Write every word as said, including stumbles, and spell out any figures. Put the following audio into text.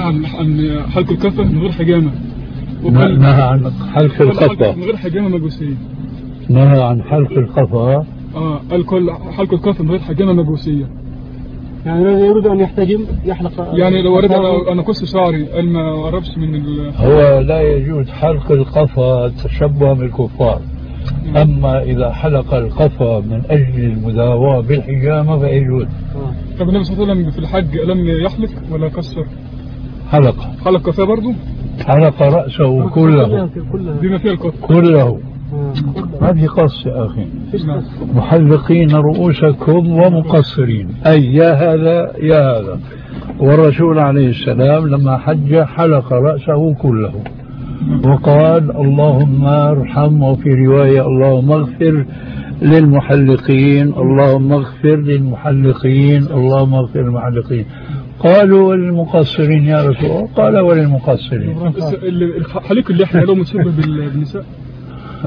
عن عن حلق الكفة من غير حجامة. نهى عن حلق القفا من غير حجامة مجوسية. نهى عن حلق القفا. اه قال كل حلق الكفة من غير حجامة مجوسية. يعني لو يريد أن يحتجم يحلق. يعني لو أريد أنا أنا قص شعري قال ما قربش من ال. هو لا يجوز حلق القفا تشبه بالكفار. أما إذا حلق القفا من أجل المداواة بالحجامة فيجوز. طب النبي صلى الله عليه وسلم في الحج لم يحلق ولا كسر؟ حلق. حلق كفاه برضه؟ حلق رأسه كله. بما فيها القص. كله. ما في قص يا أخي. محلقين رؤوسكم ومقصرين، أي يا هذا يا هذا. والرسول عليه السلام لما حج حلق رأسه كله وقال اللهم ارحم، وفي رواية اللهم اغفر للمحلقين، اللهم اغفر للمحلقين، اللهم اغفر للمحلقين. قالوا وللمقصرين يا رسول الله؟ قال وللمقصرين. حليق اللحية له متشبه بالنساء؟